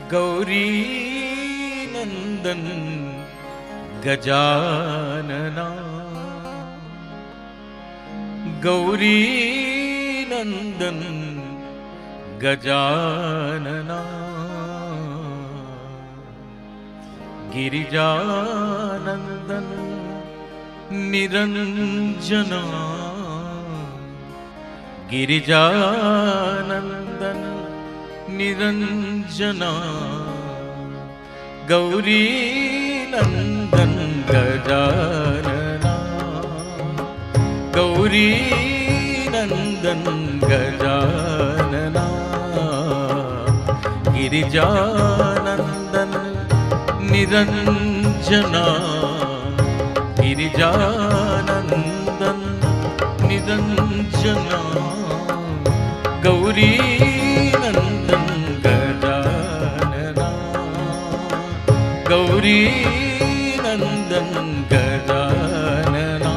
गौरी नंदन गजानना, गौरी नंदन गजानना, गिरिजानंदन निरंजना, गिरिजानंदन निरंजना, गौरी नंदन गजानना, गौरी नंदन गजानना, गिरिजानंदन निरंजना, गिरिजानंदन निरंजना, गौरी नंदन गजानना, गौरी नंदन गजानना।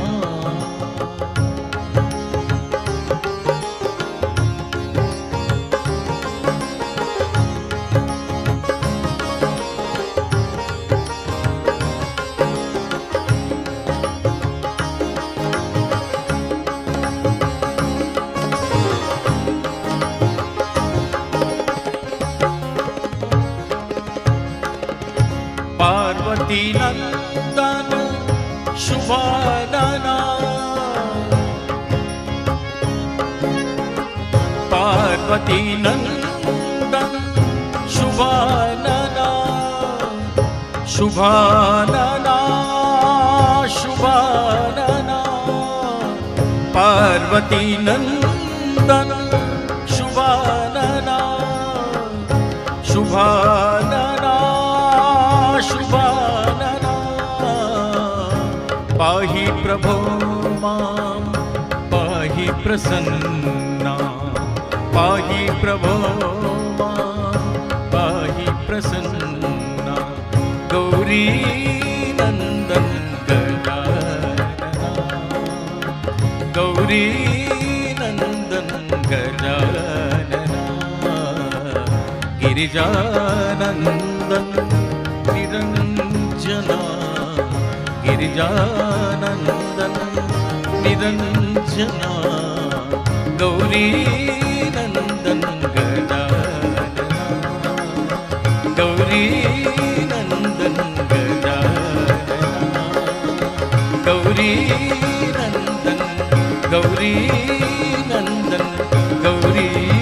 पार्वती नंदन शुभानना, पार्वती नंदन शुभानना, शुभानना शुभानना, पार्वती नंदन शुभानना, शुभानना शुभानना, पाहि प्रभो मां पाहि प्रसन्ना, पाहि प्रभो मां पाहि प्रसन्ना, गौरी नंदन गजानना, गौरी नंदन गजानना, गिरिजानंदन निरंजना, गिरिजानंदन निरंजना, गौरी नंदन गजानना, गौरी नंदन गजानना, गौरी नंदन, गौरी नंदन, गौरी